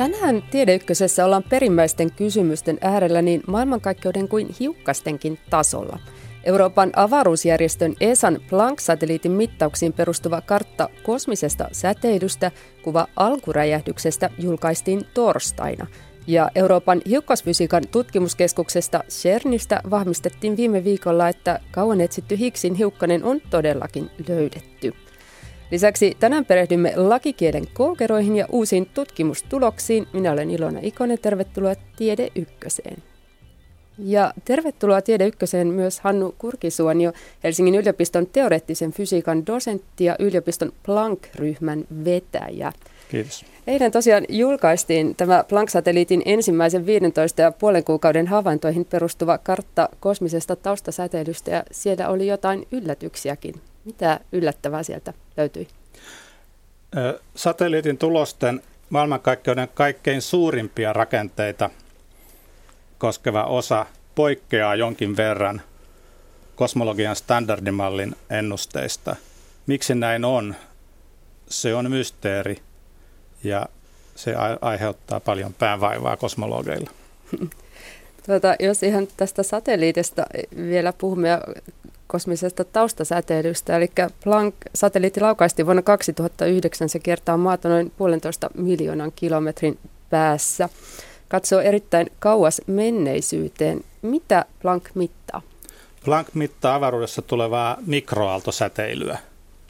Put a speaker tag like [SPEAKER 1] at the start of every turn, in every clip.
[SPEAKER 1] Tänään Tiede Ykkösessä ollaan perimmäisten kysymysten äärellä niin maailmankaikkeuden kuin hiukkastenkin tasolla. Euroopan avaruusjärjestön ESAn Planck-satelliitin mittauksiin perustuva kartta kosmisesta säteilystä, kuva alkuräjähdyksestä, julkaistiin torstaina. Ja Euroopan hiukkasfysiikan tutkimuskeskuksesta CERNistä vahvistettiin viime viikolla, että kauan etsitty Higgsin hiukkanen on todellakin löydetty. Lisäksi tänään perehdymme lakikielen koukeroihin ja uusiin tutkimustuloksiin. Minä olen Ilona Ikonen, tervetuloa Tiede Ykköseen. Ja tervetuloa Tiede Ykköseen myös Hannu Kurkisuonio, Helsingin yliopiston teoreettisen fysiikan dosentti ja yliopiston Planck-ryhmän vetäjä.
[SPEAKER 2] Kiitos.
[SPEAKER 1] Eilen tosiaan julkaistiin tämä Planck-satelliitin ensimmäisen 15,5 kuukauden havaintoihin perustuva kartta kosmisesta taustasäteilystä ja siellä oli jotain yllätyksiäkin. Mitä yllättävää sieltä löytyi?
[SPEAKER 2] Satelliitin tulosten maailmankaikkeuden kaikkein suurimpia rakenteita koskeva osa poikkeaa jonkin verran kosmologian standardimallin ennusteista. Miksi näin on? Se on mysteeri ja se aiheuttaa paljon päänvaivaa kosmologeilla.
[SPEAKER 1] Jos ihan tästä satelliitista vielä puhumme ja kosmisesta taustasäteilystä, eli Planck-satelliitti laukaistiin vuonna 2009, se kiertää maata noin 1,5 miljoonan kilometrin päässä. Katsoo erittäin kauas menneisyyteen. Mitä Planck mittaa?
[SPEAKER 2] Planck mittaa avaruudessa tulevaa mikroaaltosäteilyä.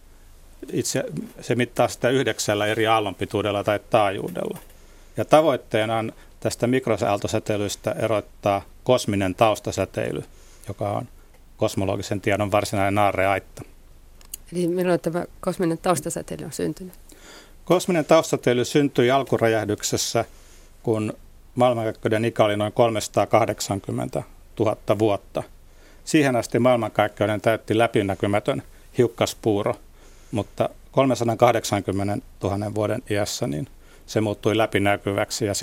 [SPEAKER 2] Se mittaa sitä 9 eri aallonpituudella tai taajuudella. Ja tavoitteena on tästä mikroaaltosäteilystä erottaa kosminen taustasäteily, joka on kosmologisen tiedon varsinainen aarreaitta.
[SPEAKER 1] Eli milloin tämä kosminen taustasäteily on syntynyt?
[SPEAKER 2] Kosminen taustasäteily syntyi alkuräjähdyksessä, kun maailmankaikkeuden ikä oli noin 380 000 vuotta. Siihen asti maailmankaikkeuden täytti läpinäkymätön hiukkaspuuro, mutta 380 000 vuoden iässä niin se muuttui läpinäkyväksi ja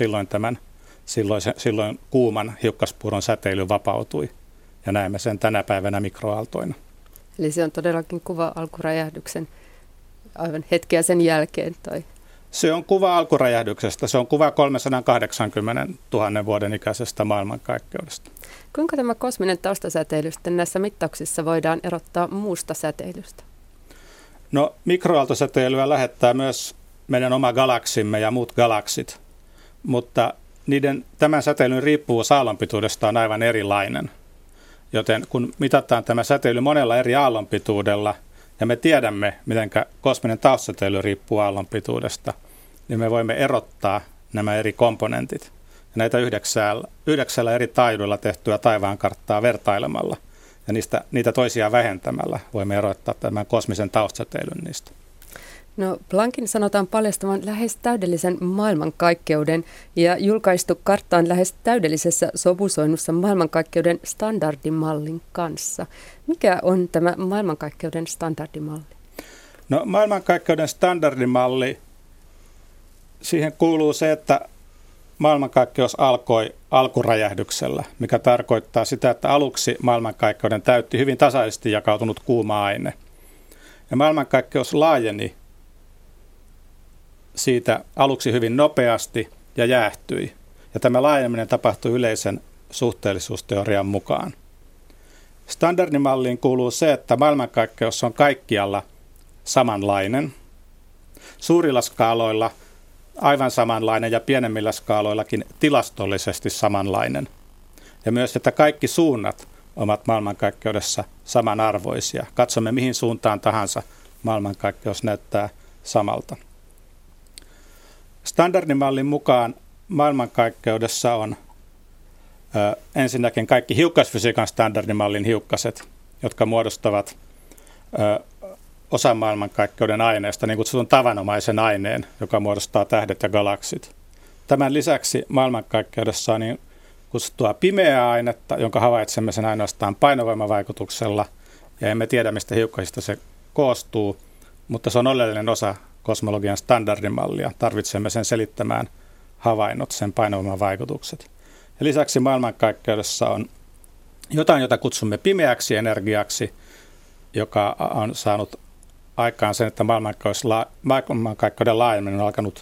[SPEAKER 2] silloin kuuman hiukkaspuuron säteily vapautui. Ja näemme sen tänä päivänä mikroaaltoina.
[SPEAKER 1] Eli se on todellakin kuva alkuräjähdyksen aivan hetkeä sen jälkeen? Tai?
[SPEAKER 2] Se on kuva alkuräjähdyksestä. Se on kuva 380 000 vuoden ikäisestä maailmankaikkeudesta.
[SPEAKER 1] Kuinka tämä kosminen taustasäteily sitten näissä mittauksissa voidaan erottaa muusta säteilystä?
[SPEAKER 2] No, mikroaaltosäteilyä lähettää myös meidän oma galaksimme ja muut galaksit, mutta tämän säteilyn riippuvuus aallonpituudesta on aivan erilainen. Joten kun mitataan tämä säteily monella eri aallonpituudella, ja me tiedämme, miten kosminen taustasäteily riippuu aallonpituudesta, niin me voimme erottaa nämä eri komponentit. Ja näitä 9 eri taajuudella tehtyä taivaankarttaa vertailemalla ja niitä toisiaan vähentämällä voimme erottaa tämän kosmisen taustasäteilyn niistä.
[SPEAKER 1] No, Planckin sanotaan paljastavan lähes täydellisen maailmankaikkeuden ja julkaistu kartta on lähes täydellisessä sopusoinnussa maailmankaikkeuden standardimallin kanssa. Mikä on tämä maailmankaikkeuden standardimalli?
[SPEAKER 2] No, maailmankaikkeuden standardimalli, siihen kuuluu se, että maailmankaikkeus alkoi alkuräjähdyksellä, mikä tarkoittaa sitä, että aluksi maailmankaikkeuden täytti hyvin tasaisesti jakautunut kuuma aine. Ja maailmankaikkeus laajeni siitä aluksi hyvin nopeasti ja jäähtyi. Ja tämä laajeneminen tapahtui yleisen suhteellisuusteorian mukaan. Standardimalliin kuuluu se, että maailmankaikkeus on kaikkialla samanlainen. Suurilla skaaloilla aivan samanlainen ja pienemmillä skaaloillakin tilastollisesti samanlainen. Ja myös, että kaikki suunnat ovat maailmankaikkeudessa samanarvoisia. Katsomme mihin suuntaan tahansa, maailmankaikkeus näyttää samalta. Standardimallin mukaan maailmankaikkeudessa on ensinnäkin kaikki hiukkasfysiikan standardimallin hiukkaset, jotka muodostavat osan maailmankaikkeuden aineesta, niin kutsutun tavanomaisen aineen, joka muodostaa tähdet ja galaksit. Tämän lisäksi maailmankaikkeudessa on niin kutsuttua pimeää ainetta, jonka havaitsemme sen ainoastaan painovoimavaikutuksella, ja emme tiedä, mistä hiukkasista se koostuu, mutta se on oleellinen osa kosmologian standardimallia. Tarvitsemme sen selittämään havainnot, sen painovoimavaikutukset. Ja lisäksi maailmankaikkeudessa on jotain, jota kutsumme pimeäksi energiaksi, joka on saanut aikaan sen, että maailmankaikkeuden laajeneminen on alkanut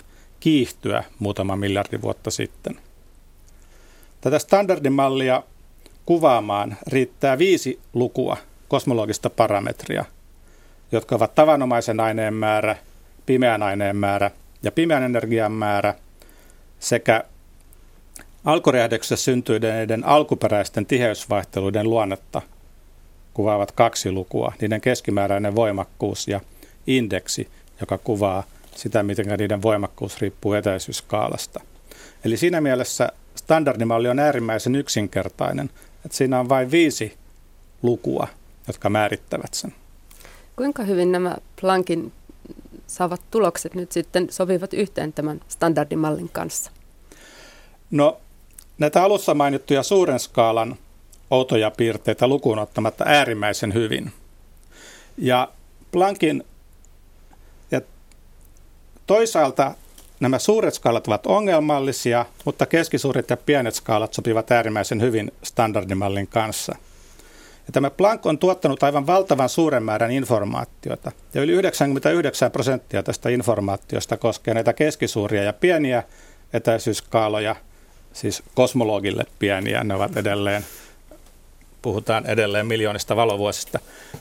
[SPEAKER 2] kiihtyä muutama miljardi vuotta sitten. Tätä standardimallia kuvaamaan riittää 5 lukua kosmologista parametria, jotka ovat tavanomaisen aineen määrä, pimeän aineen määrä ja pimeän energian määrä sekä alkuräjähdyksessä syntyneiden alkuperäisten tiheysvaihteluiden luonnetta kuvaavat 2 lukua, niiden keskimääräinen voimakkuus ja indeksi, joka kuvaa sitä, miten niiden voimakkuus riippuu etäisyysskaalasta. Eli siinä mielessä standardimalli on äärimmäisen yksinkertainen, että siinä on vain 5 lukua, jotka määrittävät sen.
[SPEAKER 1] Kuinka hyvin nämä Planckin saavat tulokset nyt sitten sopivat yhteen tämän standardimallin kanssa?
[SPEAKER 2] No, näitä alussa mainittuja suuren skaalan outoja piirteitä lukuun ottamatta äärimmäisen hyvin. Ja Planckin ja toisaalta nämä suuret skaalat ovat ongelmallisia, mutta keskisuuret ja pienet skaalat sopivat äärimmäisen hyvin standardimallin kanssa. Ja tämä Planck on tuottanut aivan valtavan suuren määrän informaatiota. Ja yli 99% tästä informaatiosta koskee näitä keskisuuria ja pieniä etäisyysskaaloja, siis kosmologille pieniä. Ne ovat edelleen, puhutaan edelleen miljoonista valovuosista.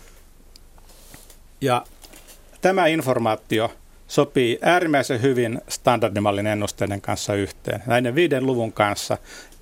[SPEAKER 2] Ja tämä informaatio sopii äärimmäisen hyvin standardimallin ennusteiden kanssa yhteen. Näiden 5 luvun kanssa,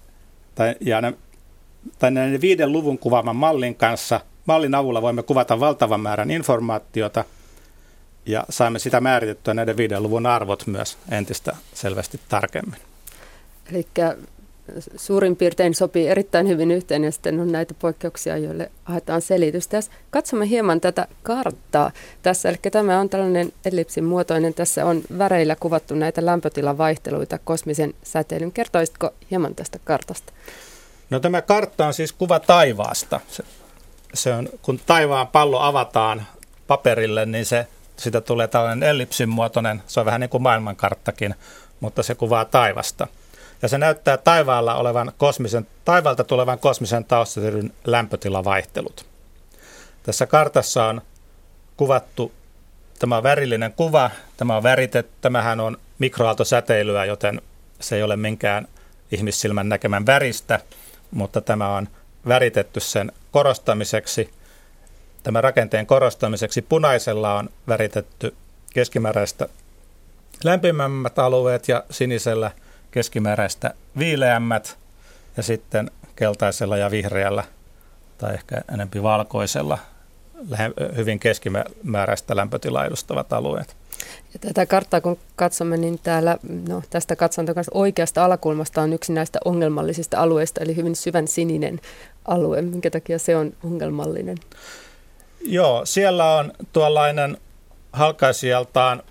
[SPEAKER 2] tai näiden 5 luvun kuvaaman mallin kanssa, mallin avulla voimme kuvata valtavan määrän informaatiota ja saamme sitä määritettyä näiden 5 luvun arvot myös entistä selvästi tarkemmin.
[SPEAKER 1] Eli suurin piirtein sopii erittäin hyvin yhteen ja sitten on näitä poikkeuksia, joille haetaan selitystä. Jos katsomme hieman tätä karttaa tässä, eli tämä on tällainen ellipsin muotoinen, tässä on väreillä kuvattu näitä lämpötilavaihteluita kosmisen säteilyn. Kertoisitko hieman tästä kartasta?
[SPEAKER 2] No tämä kartta on siis kuva taivaasta. Se on, kun taivaan pallo avataan paperille, niin siitä tulee tällainen ellipsin muotoinen, se on vähän niin kuin maailmankarttakin, mutta se kuvaa taivasta. Ja se näyttää taivaalta tulevan kosmisen taustasäteilyn lämpötilavaihtelut. Tässä kartassa on kuvattu, tämä on värillinen kuva, tämä on väritetty, tämähän on mikroaaltosäteilyä, joten se ei ole minkään ihmissilmän näkemän väristä, mutta tämä on väritetty sen korostamiseksi, tämän rakenteen korostamiseksi. Punaisella on väritetty keskimääräistä lämpimämmät alueet ja sinisellä keskimääräistä viileämmät ja sitten keltaisella ja vihreällä tai ehkä enemmän valkoisella hyvin keskimääräistä lämpötilaa edustavat alueet.
[SPEAKER 1] Ja tätä karttaa kun katsomme, niin täällä tästä katsantoon kanssa oikeasta alakulmasta on yksi näistä ongelmallisista alueista, eli hyvin syvän sininen alue. Minkä takia se on ongelmallinen?
[SPEAKER 2] Joo, siellä on tuollainen halkaisijaltaan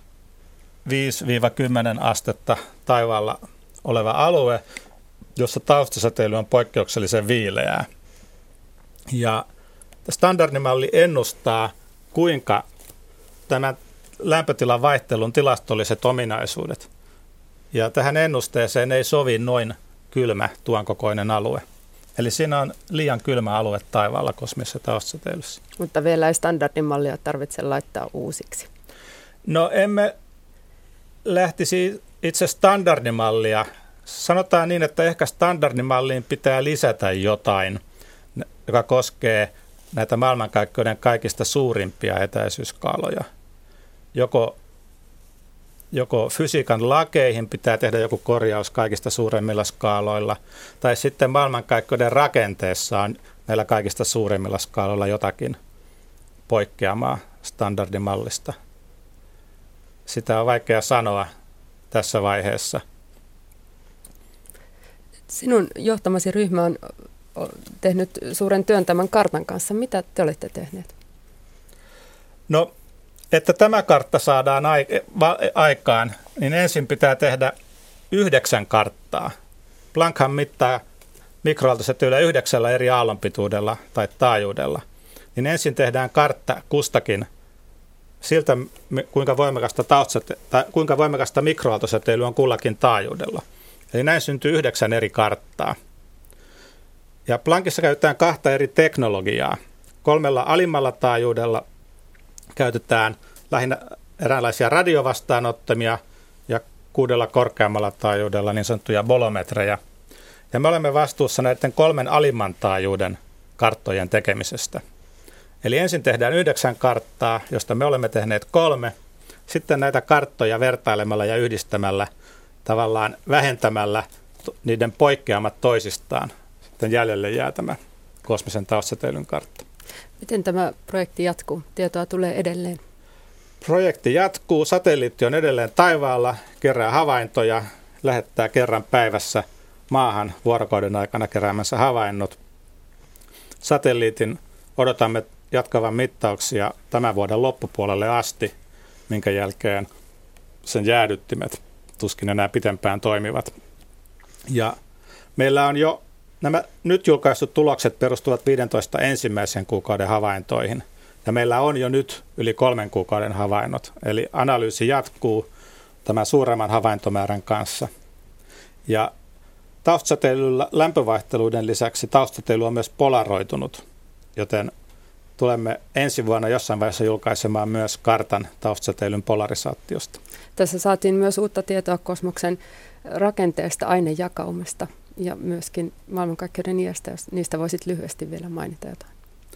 [SPEAKER 2] 5-10 astetta taivaalla oleva alue, jossa taustasäteily on poikkeuksellisen viileää. Ja standardimalli ennustaa, kuinka tämän lämpötilan vaihtelun tilastolliset ominaisuudet. Ja tähän ennusteeseen ei sovi noin kylmä tuon kokoinen alue. Eli siinä on liian kylmä alue taivaalla kosmisessa taustasäteilyssä.
[SPEAKER 1] Mutta vielä ei standardimallia tarvitse laittaa uusiksi.
[SPEAKER 2] No emme lähtisi itse standardimallia. Sanotaan niin, että ehkä standardimalliin pitää lisätä jotain, joka koskee näitä maailmankaikkeuden kaikista suurimpia etäisyysskaaloja. Joko fysiikan lakeihin pitää tehdä joku korjaus kaikista suuremmilla skaaloilla, tai sitten maailmankaikkeuden rakenteessa on näillä kaikista suuremmilla skaaloilla jotakin poikkeamaa standardimallista. Sitä on vaikea sanoa tässä vaiheessa.
[SPEAKER 1] Sinun johtamasi ryhmä on tehnyt suuren työn tämän kartan kanssa. Mitä te olette tehneet?
[SPEAKER 2] No, että tämä kartta saadaan aikaan, niin ensin pitää tehdä 9 karttaa. Planckhan mittaa mikroaaltosäteilyä 9 eri aallonpituudella tai taajuudella. Niin ensin tehdään kartta kustakin siltä, kuinka voimakasta mikroaaltosäteilyä on kullakin taajuudella. Eli näin syntyy 9 eri karttaa. Ja Planckissa käytetään 2 eri teknologiaa. 3 alimmalla taajuudella käytetään lähinnä eräänlaisia radiovastaanottimia, ja 6 korkeammalla taajuudella niin sanottuja bolometrejä. Ja me olemme vastuussa näiden 3 alimman taajuuden karttojen tekemisestä. Eli ensin tehdään 9 karttaa, josta me olemme tehneet 3. Sitten näitä karttoja vertailemalla ja yhdistämällä, tavallaan vähentämällä niiden poikkeamat toisistaan. Sitten jäljelle jää tämä kosmisen taustasäteilyn kartta.
[SPEAKER 1] Miten tämä projekti jatkuu? Tietoa tulee edelleen.
[SPEAKER 2] Projekti jatkuu. Satelliitti on edelleen taivaalla, kerää havaintoja, lähettää kerran päivässä maahan vuorokauden aikana keräämänsä havainnot. Satelliitin odotamme jatkavan mittauksia tämän vuoden loppupuolelle asti, minkä jälkeen sen jäädyttimet tuskin enää pitempään toimivat. Ja meillä on jo nämä nyt julkaistut tulokset perustuvat 15 ensimmäisen kuukauden havaintoihin. Ja meillä on jo nyt yli 3 kuukauden havainnot. Eli analyysi jatkuu tämän suuremman havaintomäärän kanssa. Ja taustasäteilyllä lämpövaihteluiden lisäksi taustasäteily on myös polaroitunut, joten tulemme ensi vuonna jossain vaiheessa julkaisemaan myös kartan taustasäteilyn polarisaatiosta.
[SPEAKER 1] Tässä saatiin myös uutta tietoa kosmoksen rakenteesta, ainejakaumasta ja myöskin maailmankaikkeuden iästä, jos niistä voisit lyhyesti vielä mainita jotain.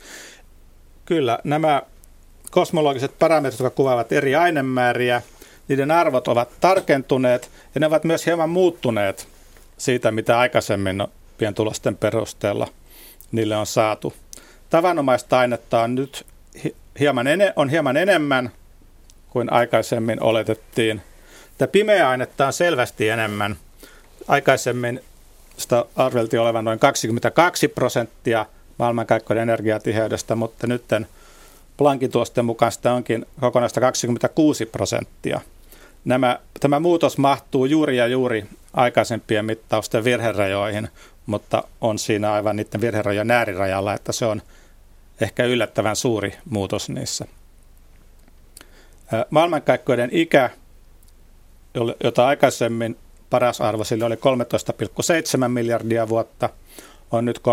[SPEAKER 2] Kyllä, nämä kosmologiset parametrit, jotka kuvaavat eri ainemääriä, niiden arvot ovat tarkentuneet ja ne ovat myös hieman muuttuneet siitä, mitä aikaisemmin pientulosten perusteella niille on saatu. Tavanomaista ainetta on nyt hieman enemmän kuin aikaisemmin oletettiin. Tämä pimeä ainetta on selvästi enemmän. Aikaisemmin sitä arveltiin olevan noin 22% maailmankaikkeuden energiatiheydestä, mutta nyt Planckin tuosten mukaan sitä onkin kokonaista 26%. Tämä muutos mahtuu juuri aikaisempien mittausten virherajoihin, mutta on siinä aivan niiden virherajojen äärirajalla, että se on ehkä yllättävän suuri muutos niissä. Maailmankaikkeuden ikä, jota aikaisemmin paras arvo sille oli 13,7 miljardia vuotta, on nyt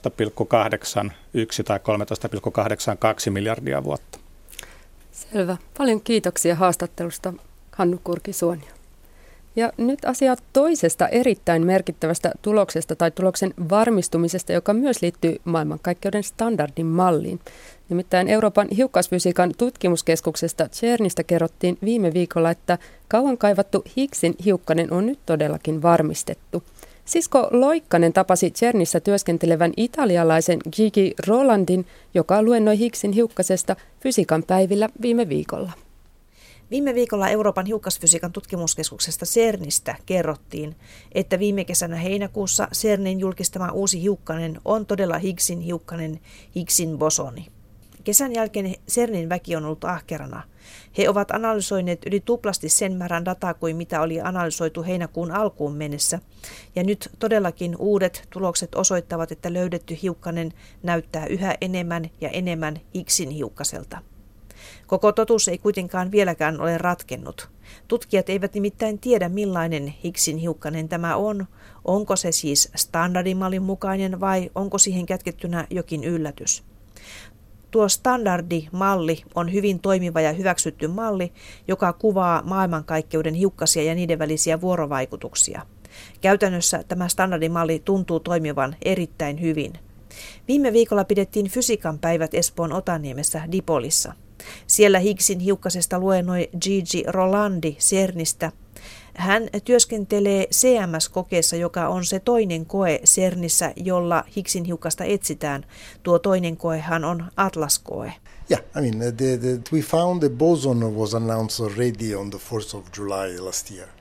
[SPEAKER 2] 13,81 tai 13,82 miljardia vuotta.
[SPEAKER 1] Selvä. Paljon kiitoksia haastattelusta, Hannu Kurki-Suonio. Ja nyt asia toisesta erittäin merkittävästä tuloksesta tai tuloksen varmistumisesta, joka myös liittyy maailmankaikkeuden standardin malliin. Nimittäin Euroopan hiukkasfysiikan tutkimuskeskuksesta CERNistä kerrottiin viime viikolla, että kauan kaivattu Higgsin hiukkanen on nyt todellakin varmistettu. Sisko Loikkanen tapasi CERNissä työskentelevän italialaisen Gigi Rolandin, joka luennoi Higgsin hiukkasesta fysiikan päivillä viime viikolla.
[SPEAKER 3] Viime viikolla Euroopan hiukkasfysiikan tutkimuskeskuksesta CERNistä kerrottiin, että viime kesänä heinäkuussa CERNin julkistama uusi hiukkanen on todella Higgsin hiukkanen, Higgsin bosoni. Kesän jälkeen CERNin väki on ollut ahkerana. He ovat analysoineet yli tuplasti sen määrän dataa kuin mitä oli analysoitu heinäkuun alkuun mennessä. Ja nyt todellakin uudet tulokset osoittavat, että löydetty hiukkanen näyttää yhä enemmän ja enemmän Higgsin hiukkaselta. Koko totuus ei kuitenkaan vieläkään ole ratkennut. Tutkijat eivät nimittäin tiedä, millainen Higgsin hiukkanen tämä on. Onko se siis standardimallin mukainen vai onko siihen kätkettynä jokin yllätys? Tuo standardimalli on hyvin toimiva ja hyväksytty malli, joka kuvaa maailmankaikkeuden hiukkasia ja niiden välisiä vuorovaikutuksia. Käytännössä tämä standardimalli tuntuu toimivan erittäin hyvin. Viime viikolla pidettiin fysiikan päivät Espoon Otaniemessä Dipolissa. Siellä Higgsin hiukkasesta luennoi Gigi Rolandi CERNistä. Hän työskentelee CMS-kokeessa, joka on se toinen koe CERNissä, jolla Higgsin hiukkasta etsitään. Tuo toinen koehan on Atlas-koe.
[SPEAKER 4] Yeah, I mean, we found the boson was announced already on the 4th of July last year,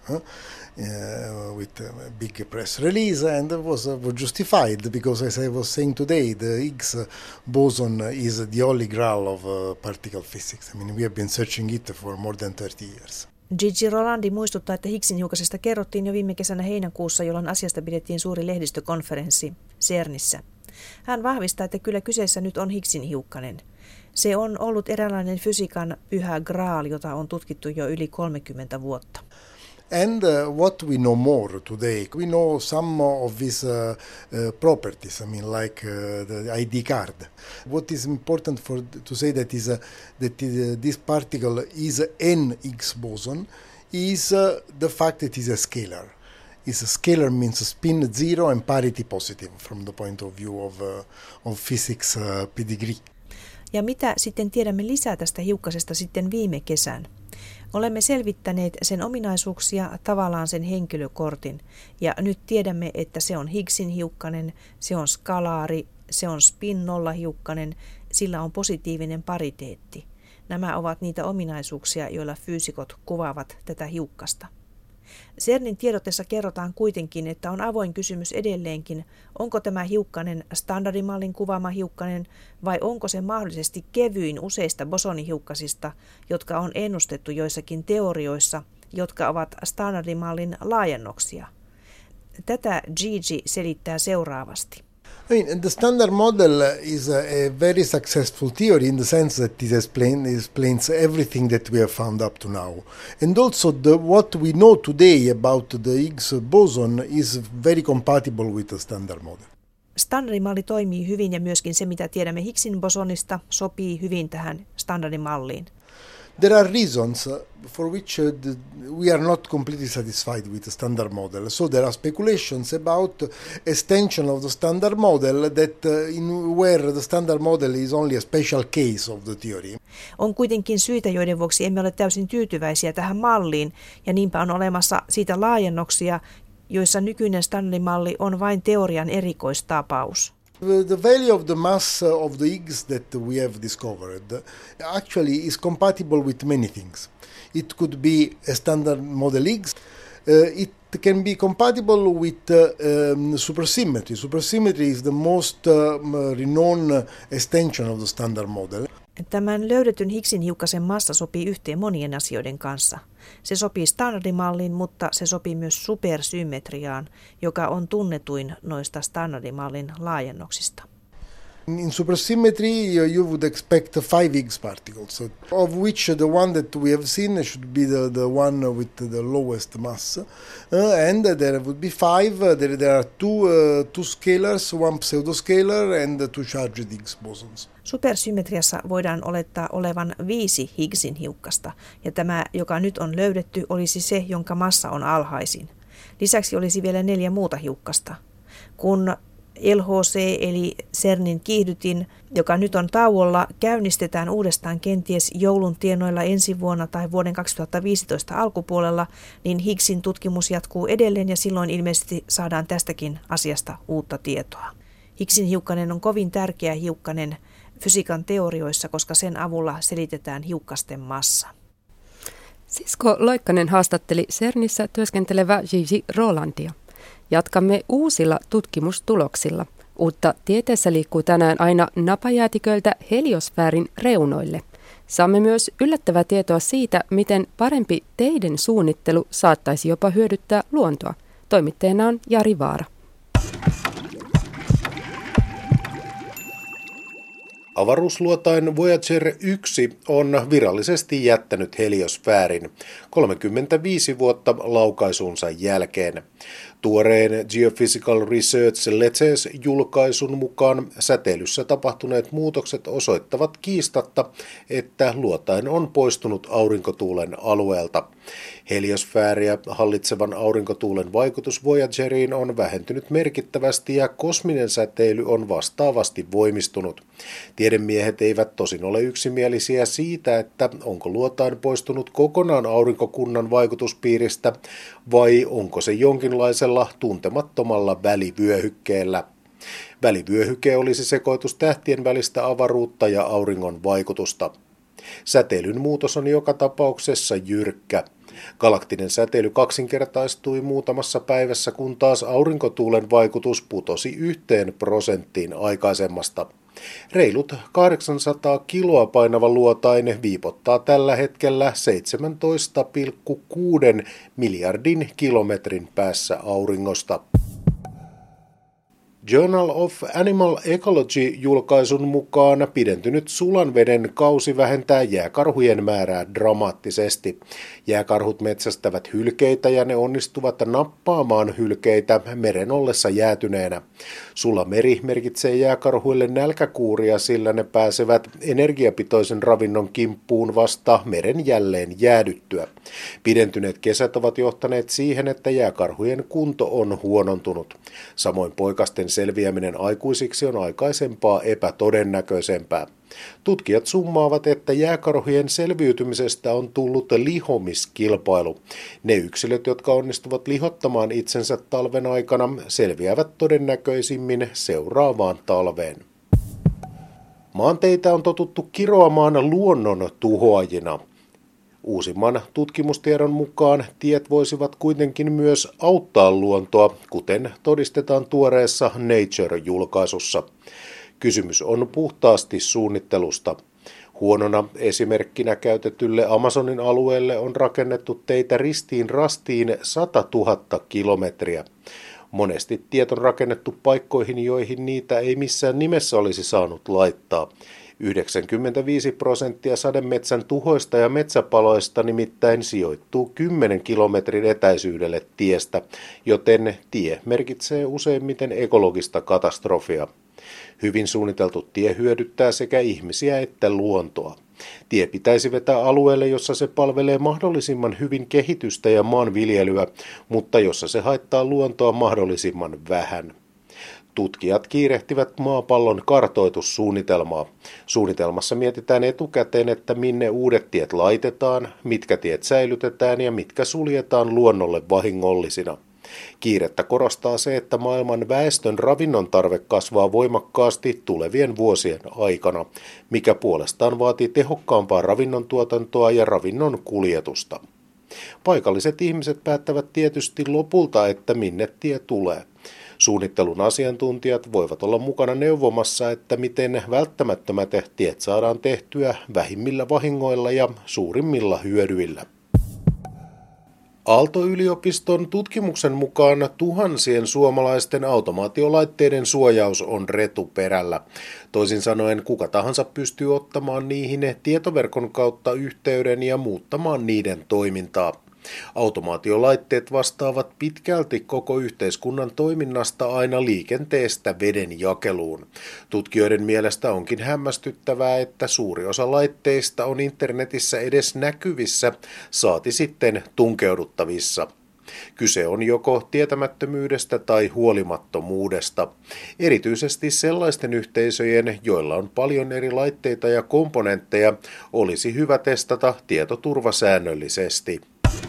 [SPEAKER 4] with a big press release, and it was justified because, as I was saying today, the Higgs boson is the holy grail of particle physics. I mean, we have been searching it for more than 30 years.
[SPEAKER 3] Gigi Rolandi muistuttaa, että Higgsin hiukkasesta kerrottiin jo viime kesänä heinäkuussa, jolloin asiasta pidettiin suuri lehdistökonferenssi CERNissä. Hän vahvistaa, että kyllä kyseessä nyt on Higgsin hiukkanen. Se on ollut eräänlainen fysiikan pyhä graal, jota on tutkittu jo yli 30 vuotta.
[SPEAKER 4] And what we know more today, we know some of his properties. I mean, like the ID card. What is important to say that is that this particle is an Higgs boson. is the fact that it is a scalar. Is a scalar means spin zero and parity positive from the point of view of physics pedigree.
[SPEAKER 3] Ja mitä sitten tiedämme lisää tästä hiukkasesta sitten viime kesän? Olemme selvittäneet sen ominaisuuksia, tavallaan sen henkilökortin, ja nyt tiedämme, että se on Higgsin hiukkanen, se on skalaari, se on spin-nolla hiukkanen, sillä on positiivinen pariteetti. Nämä ovat niitä ominaisuuksia, joilla fyysikot kuvaavat tätä hiukkasta. CERNin tiedotteessa kerrotaan kuitenkin, että on avoin kysymys edelleenkin, onko tämä hiukkanen standardimallin kuvaama hiukkanen vai onko se mahdollisesti kevyin useista bosonihiukkasista, jotka on ennustettu joissakin teorioissa, jotka ovat standardimallin laajennoksia. Tätä Gigi selittää seuraavasti.
[SPEAKER 4] The standard model is a very successful theory in the sense that it explains everything that we have found up to now. And also what we know today about the Higgs boson is very compatible with the standard model.
[SPEAKER 3] Standardimalli toimii hyvin ja myöskin se, mitä tiedämme Higgsin bosonista, sopii hyvin tähän standardimalliin.
[SPEAKER 4] There are reasons for which we are not completely satisfied with the standard model. So there are speculations about extension of the standard model where the standard model is only a special case of the theory.
[SPEAKER 3] On kuitenkin syitä, joiden vuoksi emme ole täysin tyytyväisiä tähän malliin, ja niinpä on olemassa siitä laajennoksia, joissa nykyinen standardimalli on vain teorian erikoistapaus.
[SPEAKER 4] The value of the mass of the Higgs that we have discovered actually is compatible with many things. It could be a standard model Higgs. It can be compatible with supersymmetry. Supersymmetry is the most renowned extension of the standard model.
[SPEAKER 3] Tämän löydetyn Higgsin hiukkasen massa sopii yhteen monien asioiden kanssa. Se sopii standardimalliin, mutta se sopii myös supersymmetriaan, joka on tunnetuin noista standardimallin laajennoksista.
[SPEAKER 4] In supersymmetry, you would expect 5 Higgs particles, of which the one that we have seen should be the one with the lowest mass. And there would be 5. There are two scalars, one pseudoscalar and 2 charged Higgs bosons.
[SPEAKER 3] Supersymmetriassa voidaan olettaa olevan 5 Higgsin hiukkasta, ja tämä, joka nyt on löydetty, olisi se, jonka massa on alhaisin. Lisäksi olisi vielä 4 muuta hiukkasta. Kun LHC eli CERNin kiihdytin, joka nyt on tauolla, käynnistetään uudestaan kenties joulun tienoilla ensi vuonna tai vuoden 2015 alkupuolella, niin Higgsin tutkimus jatkuu edelleen ja silloin ilmeisesti saadaan tästäkin asiasta uutta tietoa. Higgsin hiukkanen on kovin tärkeä hiukkanen fysiikan teorioissa, koska sen avulla selitetään hiukkasten massa.
[SPEAKER 1] Sisko Loikkanen haastatteli CERNissä työskentelevä Gigi Rolandia. Jatkamme uusilla tutkimustuloksilla. Uutta tieteessä liikkuu tänään aina napajäätiköiltä heliosfäärin reunoille. Saamme myös yllättävää tietoa siitä, miten parempi teiden suunnittelu saattaisi jopa hyödyttää luontoa. Toimittajana on Jari Vaara.
[SPEAKER 5] Avaruusluotain Voyager 1 on virallisesti jättänyt heliosfäärin 35 vuotta laukaisunsa jälkeen. Tuoreen Geophysical Research Letters-julkaisun mukaan säteilyssä tapahtuneet muutokset osoittavat kiistatta, että luotain on poistunut aurinkotuulen alueelta. Heliosfääriä hallitsevan aurinkotuulen vaikutus Voyageriin on vähentynyt merkittävästi ja kosminen säteily on vastaavasti voimistunut. Tiedemiehet eivät tosin ole yksimielisiä siitä, että onko luotain poistunut kokonaan aurinkokunnan vaikutuspiiristä vai onko se jonkinlaisella tuntemattomalla välivyöhykkeellä. Välivyöhyke olisi sekoitus tähtien välistä avaruutta ja auringon vaikutusta. Säteilyn muutos on joka tapauksessa jyrkkä. Galaktinen säteily kaksinkertaistui muutamassa päivässä, kun taas aurinkotuulen vaikutus putosi 1% aikaisemmasta. Reilut 800 kiloa painava luotain viipottaa tällä hetkellä 17,6 miljardin kilometrin päässä auringosta. Journal of Animal Ecology-julkaisun mukaan pidentynyt sulanveden kausi vähentää jääkarhujen määrää dramaattisesti. Jääkarhut metsästävät hylkeitä ja ne onnistuvat nappaamaan hylkeitä meren ollessa jäätyneenä. Sulameri merkitsee jääkarhuille nälkäkuuria, sillä ne pääsevät energiapitoisen ravinnon kimppuun vasta meren jälleen jäädyttyä. Pidentyneet kesät ovat johtaneet siihen, että jääkarhujen kunto on huonontunut. Samoin poikasten selviäminen aikuisiksi on aikaisempaa epätodennäköisempää. Tutkijat summaavat, että jääkarhujen selviytymisestä on tullut lihomiskilpailu. Ne yksilöt, jotka onnistuvat lihottamaan itsensä talven aikana, selviävät todennäköisimmin seuraavaan talveen. Maanteitä on totuttu kiroamaan luonnon tuhoajina. Uusimman tutkimustiedon mukaan tiet voisivat kuitenkin myös auttaa luontoa, kuten todistetaan tuoreessa Nature-julkaisussa. Kysymys on puhtaasti suunnittelusta. Huonona esimerkkinä käytetylle Amazonin alueelle on rakennettu teitä ristiin rastiin 100 000 kilometriä. Monesti tiet on rakennettu paikkoihin, joihin niitä ei missään nimessä olisi saanut laittaa. 95% sademetsän tuhoista ja metsäpaloista nimittäin sijoittuu 10 kilometrin etäisyydelle tiestä, joten tie merkitsee useimmiten ekologista katastrofia. Hyvin suunniteltu tie hyödyttää sekä ihmisiä että luontoa. Tie pitäisi vetää alueelle, jossa se palvelee mahdollisimman hyvin kehitystä ja maanviljelyä, mutta jossa se haittaa luontoa mahdollisimman vähän. Tutkijat kiirehtivät maapallon kartoitussuunnitelmaa. Suunnitelmassa mietitään etukäteen, että minne uudet tiet laitetaan, mitkä tiet säilytetään ja mitkä suljetaan luonnolle vahingollisina. Kiirettä korostaa se, että maailman väestön ravinnon tarve kasvaa voimakkaasti tulevien vuosien aikana, mikä puolestaan vaatii tehokkaampaa ravinnontuotantoa ja ravinnon kuljetusta. Paikalliset ihmiset päättävät tietysti lopulta, että minne tie tulee. Suunnittelun asiantuntijat voivat olla mukana neuvomassa, että miten välttämättömät tiet saadaan tehtyä vähimmillä vahingoilla ja suurimmilla hyödyillä. Aalto-yliopiston tutkimuksen mukaan tuhansien suomalaisten automaatiolaitteiden suojaus on retuperällä. Toisin sanoen kuka tahansa pystyy ottamaan niihin tietoverkon kautta yhteyden ja muuttamaan niiden toimintaa. Automaatiolaitteet vastaavat pitkälti koko yhteiskunnan toiminnasta aina liikenteestä veden jakeluun. Tutkijoiden mielestä onkin hämmästyttävää, että suuri osa laitteista on internetissä edes näkyvissä, saati sitten tunkeuduttavissa. Kyse on joko tietämättömyydestä tai huolimattomuudesta. Erityisesti sellaisten yhteisöjen, joilla on paljon eri laitteita ja komponentteja, olisi hyvä testata tietoturva säännöllisesti.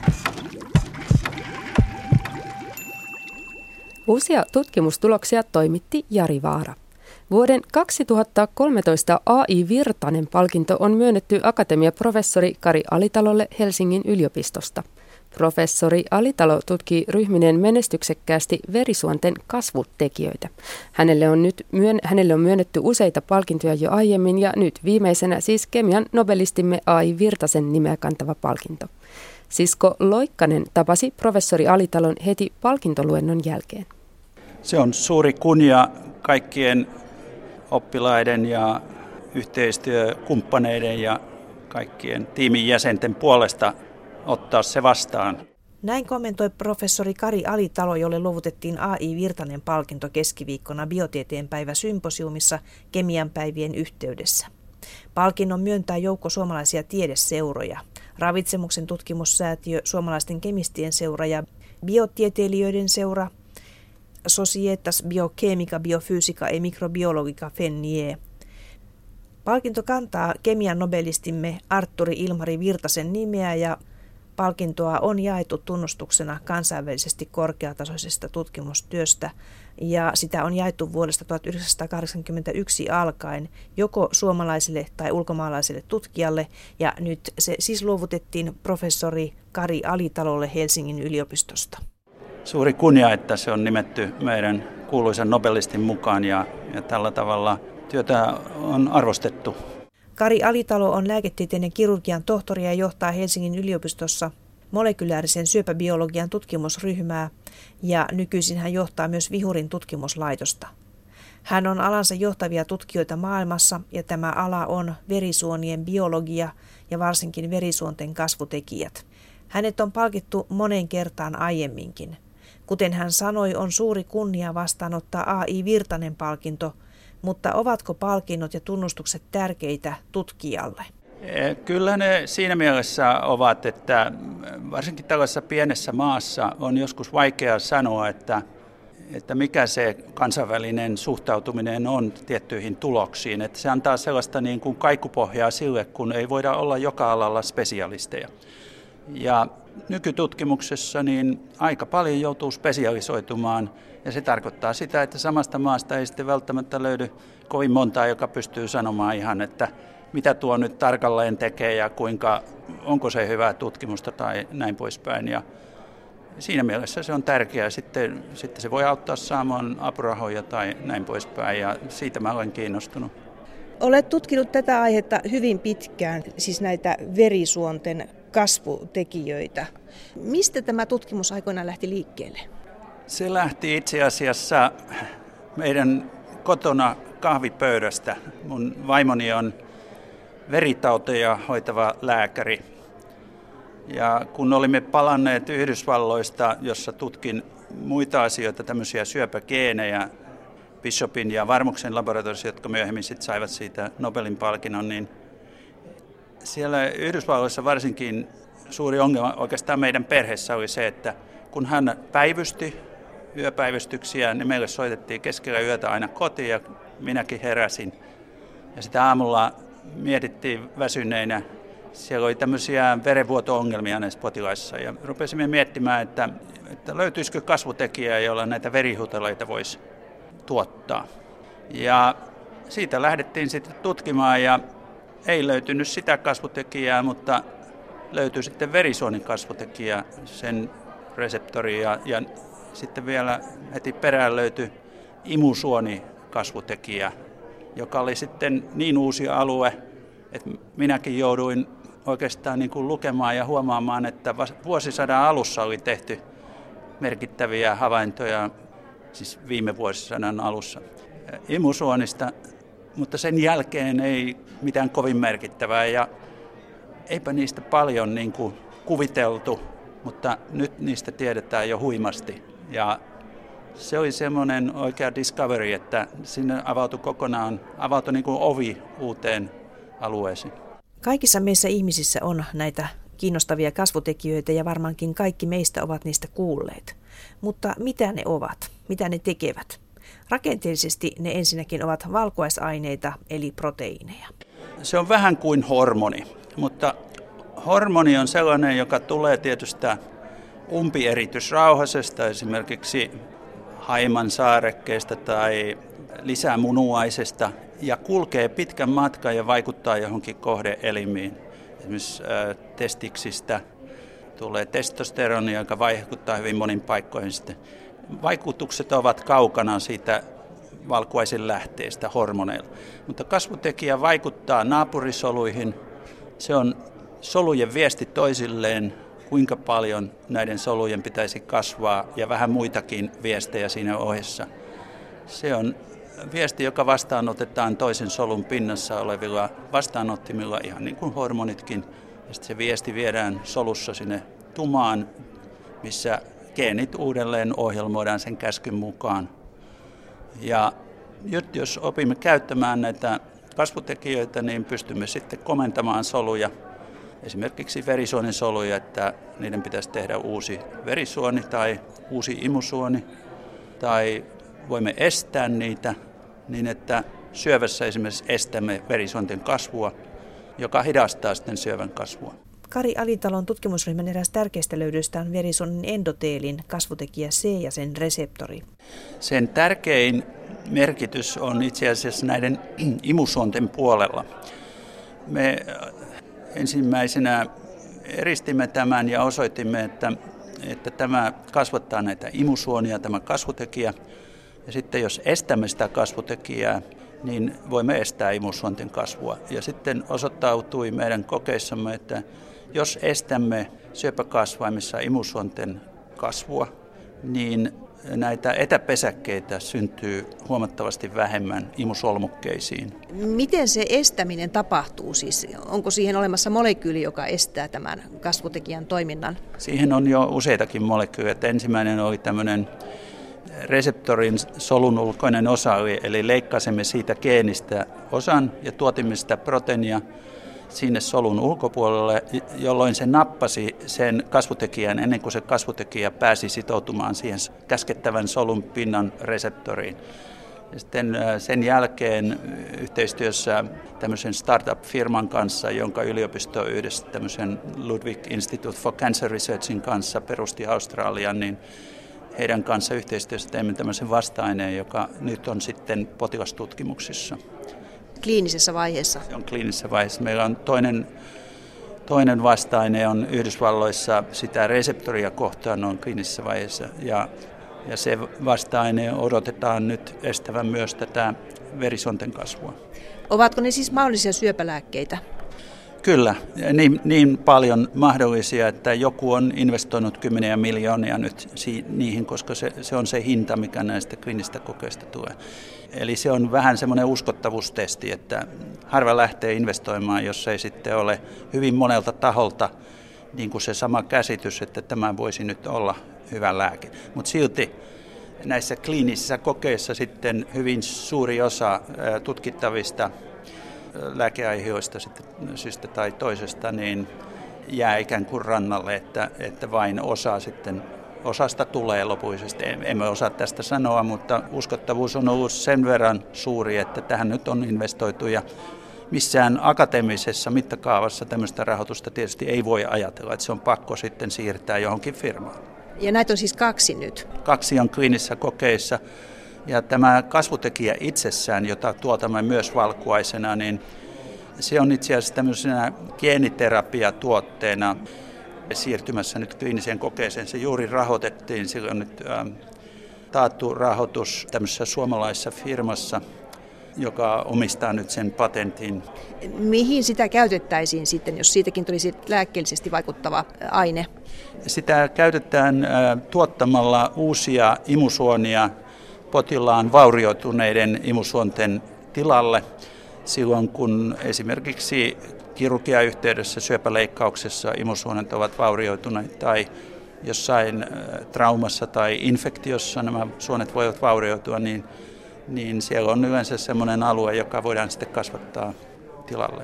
[SPEAKER 1] Uusia tutkimustuloksia toimitti Jari Vaara. Vuoden 2013 AI Virtanen palkinto on myönnetty akatemiaprofessori Kari Alitalolle Helsingin yliopistosta. Professori Alitalo tutkii ryhmineen menestyksekkäästi verisuonten kasvutekijöitä. Hänelle on myönnetty useita palkintoja jo aiemmin ja nyt viimeisenä siis kemian nobelistimme AI Virtasen nimeä kantava palkinto. Sisko Loikkanen tapasi professori Alitalon heti palkintoluennon jälkeen.
[SPEAKER 6] Se on suuri kunnia kaikkien oppilaiden ja yhteistyökumppaneiden ja kaikkien tiimin jäsenten puolesta ottaa se vastaan.
[SPEAKER 3] Näin kommentoi professori Kari Alitalo, jolle luovutettiin AI Virtanen palkinto keskiviikkona biotieteen päivä symposiumissa kemian päivien yhteydessä. Palkinnon myöntää joukko suomalaisia tiedeseuroja. Ravitsemuksen tutkimussäätiö, suomalaisten kemistien seura ja biotieteilijöiden seura, Societas Biochemica, Biofysica e Microbiologica Fennie. Palkinto kantaa kemian nobelistimme Artturi Ilmari Virtasen nimeä ja palkintoa on jaettu tunnustuksena kansainvälisesti korkeatasoisesta tutkimustyöstä ja sitä on jaettu vuodesta 1981 alkaen joko suomalaiselle tai ulkomaalaiselle tutkijalle ja nyt se siis luovutettiin professori Kari Alitalolle Helsingin yliopistosta.
[SPEAKER 6] Suuri kunnia, että se on nimetty meidän kuuluisan nobelistin mukaan ja tällä tavalla työtä on arvostettu.
[SPEAKER 3] Kari Alitalo on lääketieteen ja kirurgian tohtori ja johtaa Helsingin yliopistossa molekyläärisen syöpäbiologian tutkimusryhmää ja nykyisin hän johtaa myös Vihurin tutkimuslaitosta. Hän on alansa johtavia tutkijoita maailmassa ja tämä ala on verisuonien biologia ja varsinkin verisuonten kasvutekijät. Hänet on palkittu moneen kertaan aiemminkin. Kuten hän sanoi, on suuri kunnia vastaanottaa A.I. Virtanen-palkinto, mutta ovatko palkinnot ja tunnustukset tärkeitä tutkijalle?
[SPEAKER 6] Kyllä ne siinä mielessä ovat, että varsinkin tällaisessa pienessä maassa on joskus vaikea sanoa, että mikä se kansainvälinen suhtautuminen on tiettyihin tuloksiin. Että se antaa sellaista niin kuin kaikupohjaa sille, kun ei voida olla joka alalla spesialisteja. Ja nykytutkimuksessa niin aika paljon joutuu spesialisoitumaan, ja se tarkoittaa sitä, että samasta maasta ei sitten välttämättä löydy kovin montaa, joka pystyy sanomaan ihan, että mitä tuo nyt tarkalleen tekee ja onko se hyvää tutkimusta tai näin poispäin. Ja siinä mielessä se on tärkeää. Sitten se voi auttaa saamaan apurahoja tai näin poispäin, ja siitä mä olen kiinnostunut.
[SPEAKER 3] Olet tutkinut tätä aihetta hyvin pitkään, siis näitä verisuonten kasvutekijöitä. Mistä tämä tutkimus aikoinaan lähti liikkeelle?
[SPEAKER 6] Se lähti itse asiassa meidän kotona kahvipöydästä. Mun vaimoni on veritauteja hoitava lääkäri. Ja kun olimme palanneet Yhdysvalloista, jossa tutkin muita asioita, tämmöisiä syöpägeenejä, Bishopin ja Varmuksen laboratoriossa, jotka myöhemmin sitten saivat siitä Nobelin palkinnon, niin siellä Yhdysvalloissa varsinkin suuri ongelma oikeastaan meidän perheessä oli se, että kun hän päivysti yöpäivystyksiä, niin meille soitettiin keskellä yötä aina kotiin ja minäkin heräsin. Ja sitä aamulla mietittiin väsyneinä. Siellä oli tämmöisiä verenvuoto-ongelmia näissä potilaissa ja rupesimme miettimään, että löytyisikö kasvutekijää, jolla näitä verihuteleita voisi tuottaa. Ja siitä lähdettiin sitten tutkimaan ja ei löytynyt sitä kasvutekijää, mutta löytyi sitten verisuonin kasvutekijä, sen reseptori ja sitten vielä heti perään löytyi imusuonikasvutekijä, joka oli sitten niin uusi alue, että minäkin jouduin oikeastaan niin kuin lukemaan ja huomaamaan, että vuosisadan alussa oli tehty merkittäviä havaintoja, siis viime vuosisadan alussa imusuonista, mutta sen jälkeen ei mitään kovin merkittävää ja eipä niistä paljon niin kuin kuviteltu, mutta nyt niistä tiedetään jo huimasti. Ja se oli semmoinen oikea discovery, että sinne avautui niin kuin ovi uuteen alueeseen.
[SPEAKER 3] Kaikissa meissä ihmisissä on näitä kiinnostavia kasvutekijöitä ja varmaankin kaikki meistä ovat niistä kuulleet. Mutta mitä ne ovat? Mitä ne tekevät? Rakenteellisesti ne ensinnäkin ovat valkuaisaineita eli proteiineja.
[SPEAKER 6] Se on vähän kuin hormoni, mutta hormoni on sellainen, joka tulee tietystä umpieritysrauhasesta, esimerkiksi haimansaarekkeesta tai lisämunuaisesta, ja kulkee pitkän matkan ja vaikuttaa johonkin kohdeelimiin. Esimerkiksi testiksistä tulee testosteronia, joka vaikuttaa hyvin monin paikkoihin. Sitten vaikutukset ovat kaukana siitä valkuaisen lähteestä hormoneilla. Mutta kasvutekijä vaikuttaa naapurisoluihin. Se on solujen viesti toisilleen, kuinka paljon näiden solujen pitäisi kasvaa ja vähän muitakin viestejä siinä ohessa. Se on viesti, joka vastaanotetaan toisen solun pinnassa olevilla vastaanottimilla, ihan niin kuin hormonitkin. Ja sitten se viesti viedään solussa sinne tumaan, missä geenit uudelleen ohjelmoidaan sen käskyn mukaan. Ja nyt jos opimme käyttämään näitä kasvutekijöitä, niin pystymme sitten komentamaan soluja, esimerkiksi verisuonin soluja, että niiden pitäisi tehdä uusi verisuoni tai uusi imusuoni, tai voimme estää niitä niin, että syövässä esimerkiksi estämme verisuonten kasvua, joka hidastaa sitten syövän kasvua.
[SPEAKER 3] Kari Alitalon tutkimusryhmän eräs tärkeistä löydöistä on verisuonin endoteelin kasvutekijä C ja sen reseptori.
[SPEAKER 6] Sen tärkein merkitys on itse asiassa näiden imusuonten puolella. Me ensimmäisenä eristimme tämän ja osoitimme, että tämä kasvattaa näitä imusuonia, tämä kasvutekijä. Ja sitten jos estämme sitä kasvutekijää, niin voimme estää imusuonten kasvua. Ja sitten osoittautui meidän kokeissamme, että jos estämme syöpäkasvaimissa imusuonten kasvua, niin näitä etäpesäkkeitä syntyy huomattavasti vähemmän imusolmukkeisiin.
[SPEAKER 3] Miten se estäminen tapahtuu? Siis onko siihen olemassa molekyyli, joka estää tämän kasvutekijän toiminnan?
[SPEAKER 6] Siihen on jo useitakin molekyylejä. Ensimmäinen oli tämmöinen reseptorin solun ulkoinen osa, eli leikkasimme siitä geenistä osan ja tuotimme sitä proteiinia sinne solun ulkopuolelle, jolloin se nappasi sen kasvutekijän ennen kuin se kasvutekijä pääsi sitoutumaan siihen käskettävän solun pinnan reseptoriin. Ja sitten sen jälkeen yhteistyössä tämmöisen startup-firman kanssa, jonka yliopisto yhdessä tämmöisen Ludwig Institute for Cancer Researchin kanssa perusti Australian, niin heidän kanssa yhteistyössä teimme tämmöisen vasta-aineen, joka nyt on sitten potilastutkimuksissa.
[SPEAKER 3] Kliinisessä vaiheessa?
[SPEAKER 6] Se on kliinisessä vaiheessa. Meillä on toinen vasta-aine on Yhdysvalloissa sitä reseptoria kohtaan on kliinisessä vaiheessa. Ja se vasta-aine odotetaan nyt estävän myös tätä verisonten kasvua.
[SPEAKER 3] Ovatko ne siis mahdollisia syöpälääkkeitä?
[SPEAKER 6] Kyllä, niin paljon mahdollisia, että joku on investoinut 10 miljoonia nyt niihin, koska se on se hinta, mikä näistä kliinisistä kokeista tulee. Eli se on vähän semmoinen uskottavuustesti, että harva lähtee investoimaan, jos ei sitten ole hyvin monelta taholta niin kuin se sama käsitys, että tämä voisi nyt olla hyvä lääke. Mutta silti näissä kliinisissä kokeissa sitten hyvin suuri osa tutkittavista lääkeaihioista syystä tai toisesta niin jää ikään kuin rannalle, että vain osasta tulee lopullisesti. Emme osaa tästä sanoa, mutta uskottavuus on ollut sen verran suuri, että tähän nyt on investoitu ja missään akateemisessa mittakaavassa tämmöistä rahoitusta tietysti ei voi ajatella, että se on pakko sitten siirtää johonkin firmaan.
[SPEAKER 3] Ja näitä on siis 2 nyt?
[SPEAKER 6] 2 on kliinisissä kokeissa. Ja tämä kasvutekijä itsessään, jota tuotamme myös valkuaisena, niin se on itse asiassa tämmöisenä geeniterapiatuotteena siirtymässä nyt kliiniseen kokeeseen. Se juuri rahoitettiin, sillä on nyt taattu rahoitus tämmöisessä suomalaisessa firmassa, joka omistaa nyt sen patentin.
[SPEAKER 3] Mihin sitä käytettäisiin sitten, jos siitäkin tulisi lääkkeellisesti vaikuttava aine?
[SPEAKER 6] Sitä käytetään tuottamalla uusia imusuonia potilaan vaurioituneiden imusuonten tilalle silloin, kun esimerkiksi kirurgiayhteydessä syöpäleikkauksessa imusuonet ovat vaurioituneet tai jossain traumassa tai infektiossa nämä suonet voivat vaurioitua, niin siellä on yleensä sellainen alue, joka voidaan sitten kasvattaa tilalle.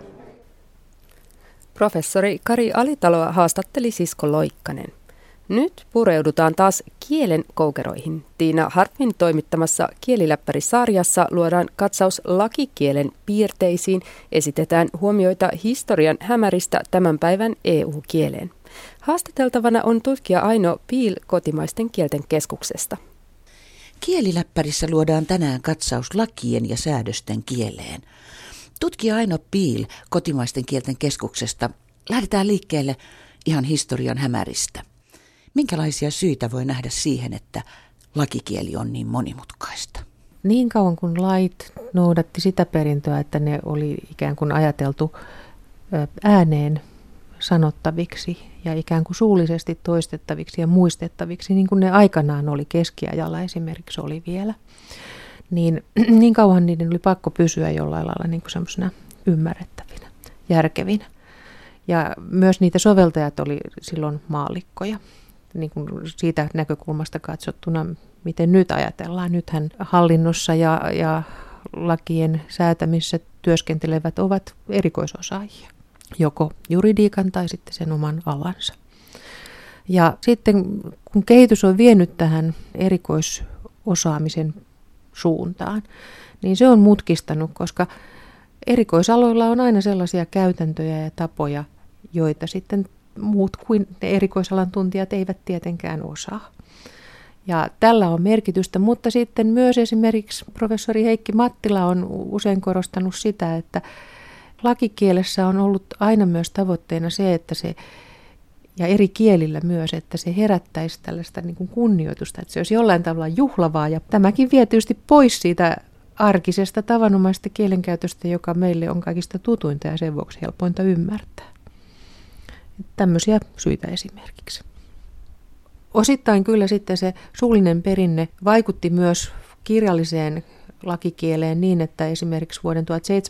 [SPEAKER 1] Professori Kari Alitaloa haastatteli Sisko Loikkanen. Nyt pureudutaan taas kielen koukeroihin. Tiina Harpvin toimittamassa Kieliläppäri-sarjassa luodaan katsaus lakikielen piirteisiin, esitetään huomioita historian hämäristä tämän päivän EU-kieleen. Haastateltavana on tutkija Aino Piil Kotimaisten kielten keskuksesta.
[SPEAKER 7] Kieliläppärissä luodaan tänään katsaus lakien ja säädösten kieleen. Tutkija Aino Piil Kotimaisten kielten keskuksesta. Lähdetään liikkeelle ihan historian hämäristä. Minkälaisia syitä voi nähdä siihen, että lakikieli on niin monimutkaista?
[SPEAKER 8] Niin kauan kun lait noudatti sitä perintöä, että ne oli ikään kuin ajateltu ääneen sanottaviksi ja ikään kuin suullisesti toistettaviksi ja muistettaviksi, niin kuin ne aikanaan oli keskiajalla esimerkiksi oli vielä, niin kauan niiden oli pakko pysyä jollain lailla niin kuin semmoisena ymmärrettävinä, järkevinä. Ja myös niitä soveltajat oli silloin maallikkoja. Niin kuin siitä näkökulmasta katsottuna, miten nyt ajatellaan. Nythän hallinnossa ja lakien säätämissä työskentelevät ovat erikoisosaajia, joko juridiikan tai sitten sen oman alansa. Ja sitten kun kehitys on vienyt tähän erikoisosaamisen suuntaan, niin se on mutkistanut, koska erikoisaloilla on aina sellaisia käytäntöjä ja tapoja, joita sitten muut kuin ne erikoisalan tuntijat eivät tietenkään osaa. Ja tällä on merkitystä, mutta sitten myös esimerkiksi professori Heikki Mattila on usein korostanut sitä, että lakikielessä on ollut aina myös tavoitteena se, että se, ja eri kielillä myös, että se herättäisi tällaista niin kuin kunnioitusta, että se olisi jollain tavalla juhlavaa. Ja tämäkin vie tietysti pois siitä arkisesta tavanomaisesta kielenkäytöstä, joka meille on kaikista tutuinta ja sen vuoksi helpointa ymmärtää. Tämmöisiä syitä esimerkiksi. osittain kyllä sitten se suullinen perinne vaikutti myös kirjalliseen lakikieleen niin, että esimerkiksi vuoden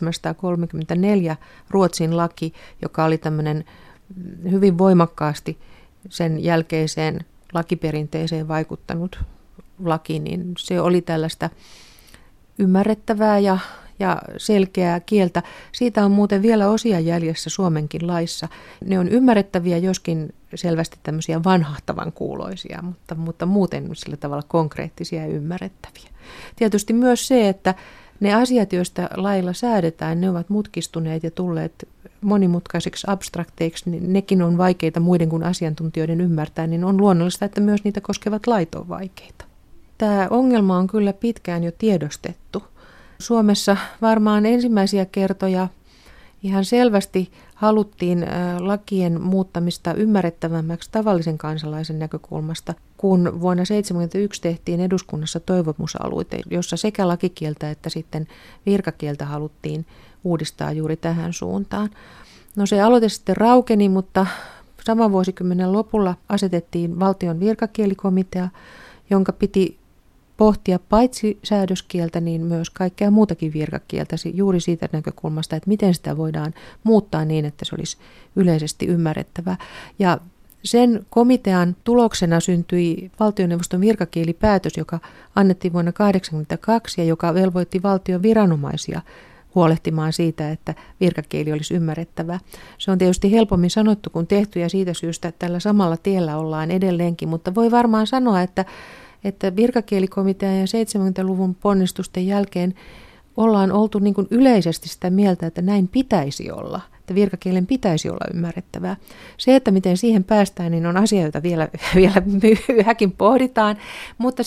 [SPEAKER 8] 1734 Ruotsin laki, joka oli tämmöinen hyvin voimakkaasti sen jälkeiseen lakiperinteeseen vaikuttanut laki, niin se oli tällaista ymmärrettävää ja selkeää kieltä. Siitä on muuten vielä osia jäljessä Suomenkin laissa. Ne on ymmärrettäviä, joskin selvästi tämmöisiä vanhahtavan kuuloisia, mutta muuten sillä tavalla konkreettisia ja ymmärrettäviä. Tietysti myös se, että ne asiat, joista lailla säädetään, ne ovat mutkistuneet ja tulleet monimutkaisiksi abstrakteiksi, niin nekin on vaikeita muiden kuin asiantuntijoiden ymmärtää, niin on luonnollista, että myös niitä koskevat lait on vaikeita. Tämä ongelma on kyllä pitkään jo tiedostettu. Suomessa varmaan ensimmäisiä kertoja ihan selvästi haluttiin lakien muuttamista ymmärrettävämmäksi tavallisen kansalaisen näkökulmasta, kun vuonna 1971 tehtiin eduskunnassa toivomusaloite, jossa sekä lakikieltä että sitten virkakieltä haluttiin uudistaa juuri tähän suuntaan. No se aloite sitten raukeni, mutta saman vuosikymmenen lopulla asetettiin valtion virkakielikomitea, jonka piti pohtia paitsi säädöskieltä, niin myös kaikkea muutakin virkakieltä juuri siitä näkökulmasta, että miten sitä voidaan muuttaa niin, että se olisi yleisesti ymmärrettävä. Ja sen komitean tuloksena syntyi valtioneuvoston virkakielipäätös, joka annettiin vuonna 1982 ja joka velvoitti valtion viranomaisia huolehtimaan siitä, että virkakieli olisi ymmärrettävä. Se on tietysti helpommin sanottu kuin tehty ja siitä syystä tällä samalla tiellä ollaan edelleenkin, mutta voi varmaan sanoa, että virkakielikomitean ja 70-luvun ponnistusten jälkeen ollaan oltu niin kuin yleisesti sitä mieltä, että näin pitäisi olla, että virkakielen pitäisi olla ymmärrettävää. Se, että miten siihen päästään, niin on asia, jota vielä myöhäkin pohditaan, mutta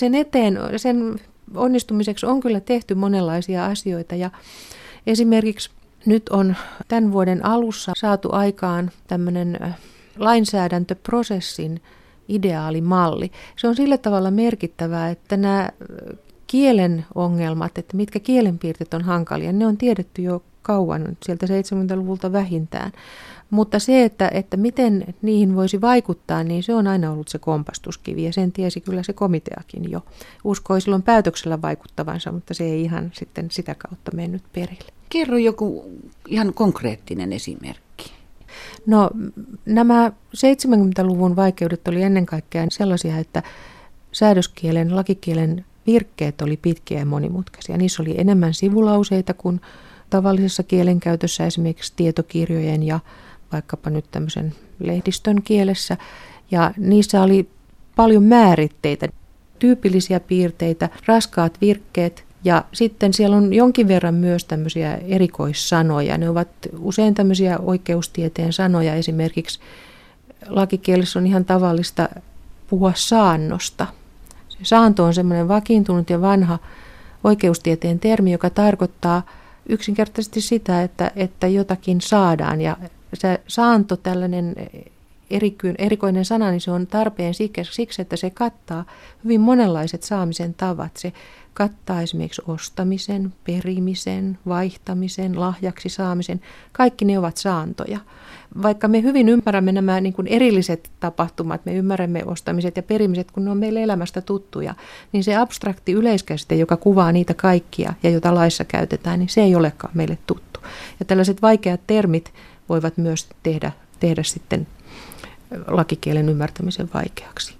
[SPEAKER 8] sen onnistumiseksi on kyllä tehty monenlaisia asioita ja esimerkiksi nyt on tämän vuoden alussa saatu aikaan tämmöinen lainsäädäntöprosessin ideaalimalli. Se on sillä tavalla merkittävää, että nämä kielen ongelmat, että mitkä kielenpiirteet on hankalia, ne on tiedetty jo kauan, sieltä 70-luvulta vähintään. Mutta se, että miten niihin voisi vaikuttaa, niin se on aina ollut se kompastuskivi ja sen tiesi kyllä se komiteakin jo. Uskoi silloin päätöksellä vaikuttavansa, mutta se ei ihan sitten sitä kautta mennyt perille.
[SPEAKER 7] Kerro joku ihan konkreettinen esimerkki.
[SPEAKER 8] No nämä 70-luvun vaikeudet oli ennen kaikkea sellaisia, että säädöskielen, lakikielen virkkeet oli pitkiä ja monimutkaisia. Niissä oli enemmän sivulauseita kuin tavallisessa kielenkäytössä, esimerkiksi tietokirjojen ja vaikkapa nyt tämmöisen lehdistön kielessä. Ja niissä oli paljon määritteitä, tyypillisiä piirteitä, raskaat virkkeet. Ja sitten siellä on jonkin verran myös tämmöisiä erikoissanoja. Ne ovat usein tämmöisiä oikeustieteen sanoja. Esimerkiksi lakikielessä on ihan tavallista puhua saannosta. Se saanto on semmoinen vakiintunut ja vanha oikeustieteen termi, joka tarkoittaa yksinkertaisesti sitä, että jotakin saadaan. Ja se saanto, tällainen erikoinen sana, niin se on tarpeen siksi, että se kattaa hyvin monenlaiset saamisen tavat. Se kattaa esimerkiksi ostamisen, perimisen, vaihtamisen, lahjaksi saamisen. Kaikki ne ovat saantoja. Vaikka me hyvin ymmärrämme nämä niin kuin erilliset tapahtumat, me ymmärrämme ostamiset ja perimiset, kun ne on meille elämästä tuttuja, niin se abstrakti yleiskäsite, joka kuvaa niitä kaikkia ja jota laissa käytetään, niin se ei olekaan meille tuttu. Ja tällaiset vaikeat termit voivat myös tehdä sitten lakikielen ymmärtämisen vaikeaksi.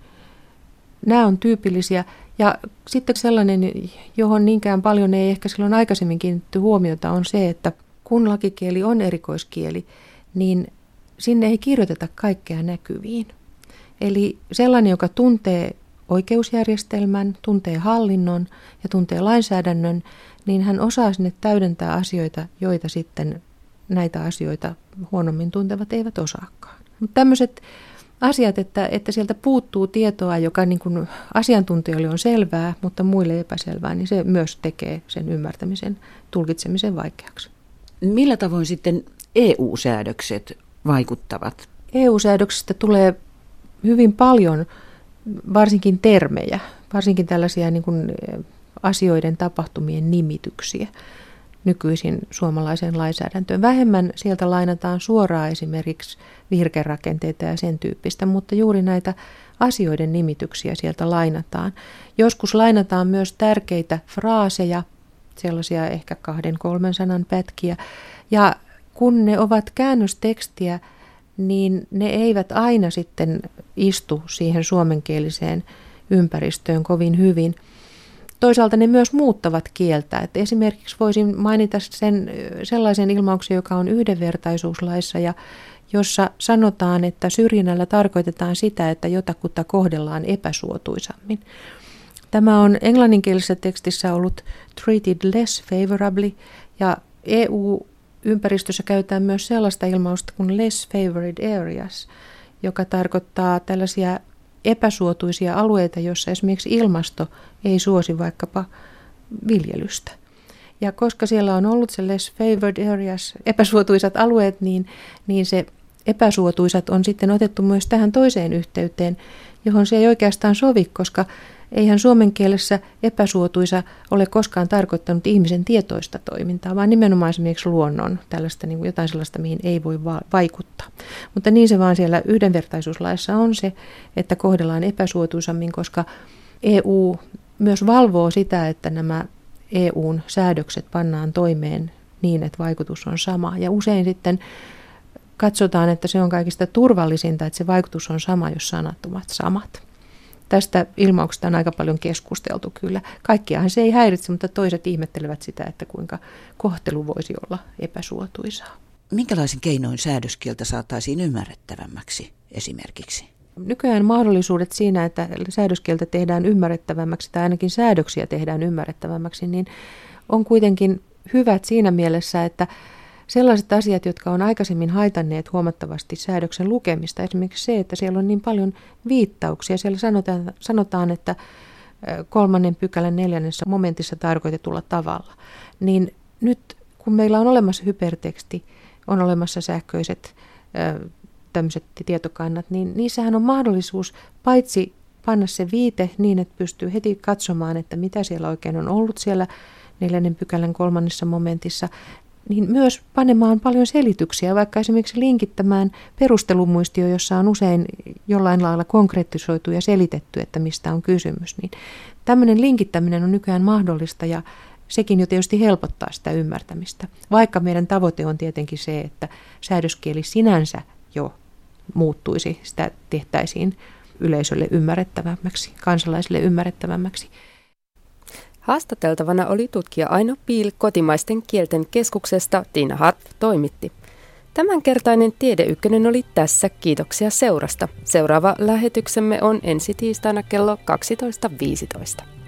[SPEAKER 8] Nämä on tyypillisiä. Ja sitten sellainen, johon niinkään paljon ei ehkä silloin aikaisemmin kiinnitetty huomiota, on se, että kun lakikieli on erikoiskieli, niin sinne ei kirjoiteta kaikkea näkyviin. Eli sellainen, joka tuntee oikeusjärjestelmän, tuntee hallinnon ja tuntee lainsäädännön, niin hän osaa sinne täydentää asioita, joita sitten näitä asioita huonommin tuntevat eivät osaakaan. Mutta tämmöiset asiat, että sieltä puuttuu tietoa, joka niin kuin asiantuntijoille on selvää, mutta muille epäselvää, niin se myös tekee sen ymmärtämisen, tulkitsemisen vaikeaksi.
[SPEAKER 7] Millä tavoin sitten EU-säädökset vaikuttavat?
[SPEAKER 8] EU-säädöksistä tulee hyvin paljon varsinkin termejä, varsinkin tällaisia niin kuin asioiden tapahtumien nimityksiä. nykyisin suomalaiseen lainsäädäntöön. Vähemmän sieltä lainataan suoraan esimerkiksi virkerakenteita ja sen tyyppistä, mutta juuri näitä asioiden nimityksiä sieltä lainataan. Joskus lainataan myös tärkeitä fraaseja, sellaisia ehkä 2-3 sanan pätkiä, ja kun ne ovat käännöstekstiä, niin ne eivät aina sitten istu siihen suomenkieliseen ympäristöön kovin hyvin. Toisaalta ne myös muuttavat kieltä. Että esimerkiksi voisin mainita sellaisen ilmauksen, joka on yhdenvertaisuuslaissa ja jossa sanotaan, että syrjinnällä tarkoitetaan sitä, että jotakuta kohdellaan epäsuotuisammin. Tämä on englanninkielisessä tekstissä ollut treated less favorably, ja EU-ympäristössä käytetään myös sellaista ilmausta kuin less favored areas, joka tarkoittaa tällaisia epäsuotuisia alueita, joissa esimerkiksi ilmasto ei suosi vaikkapa viljelystä. Ja koska siellä on ollut se less favored areas, epäsuotuisat alueet, niin se epäsuotuisat on sitten otettu myös tähän toiseen yhteyteen, johon se ei oikeastaan sovi, koska eihän suomen kielessä epäsuotuisa ole koskaan tarkoittanut ihmisen tietoista toimintaa, vaan nimenomaan esimerkiksi luonnon, tällaista niin kuin jotain sellaista, mihin ei voi vaikuttaa. Mutta niin se vaan siellä yhdenvertaisuuslaissa on se, että kohdellaan epäsuotuisammin, koska EU myös valvoo sitä, että nämä EUn säädökset pannaan toimeen niin, että vaikutus on sama. Ja usein sitten katsotaan, että se on kaikista turvallisinta, että se vaikutus on sama, jos sanat ovat samat. Tästä ilmauksesta on aika paljon keskusteltu kyllä. Kaikkiahan se ei häiritse, mutta toiset ihmettelevät sitä, että kuinka kohtelu voisi olla epäsuotuisaa.
[SPEAKER 7] Minkälaisin keinoin säädöskieltä saataisiin ymmärrettävämmäksi esimerkiksi?
[SPEAKER 8] Nykyään mahdollisuudet siinä, että säädöskieltä tehdään ymmärrettävämmäksi tai ainakin säädöksiä tehdään ymmärrettävämmäksi, niin on kuitenkin hyvät siinä mielessä, että sellaiset asiat, jotka on aikaisemmin haitanneet huomattavasti säädöksen lukemista, esimerkiksi se, että siellä on niin paljon viittauksia. Siellä sanotaan, että 3. pykälän 4. momentissa tarkoitetulla tavalla. Niin nyt kun meillä on olemassa hyperteksti, on olemassa sähköiset tämmöiset tietokannat, niin niissähän on mahdollisuus paitsi panna se viite niin, että pystyy heti katsomaan, että mitä siellä oikein on ollut siellä 4. pykälän 3. momentissa, niin myös panemaan paljon selityksiä, vaikka esimerkiksi linkittämään perustelumuistio, jossa on usein jollain lailla konkretisoitu ja selitetty, että mistä on kysymys. Niin tämmöinen linkittäminen on nykyään mahdollista ja sekin jo tietysti helpottaa sitä ymmärtämistä, vaikka meidän tavoite on tietenkin se, että säädöskieli sinänsä jo muuttuisi, sitä tehtäisiin yleisölle ymmärrettävämmäksi, kansalaisille ymmärrettävämmäksi.
[SPEAKER 1] Haastateltavana oli tutkija Aino Pihl Kotimaisten kielten keskuksesta. Tiina Harp toimitti. Tämänkertainen Tiede Ykkönen oli tässä. Kiitoksia seurasta. Seuraava lähetyksemme on ensi tiistaina kello 12.15.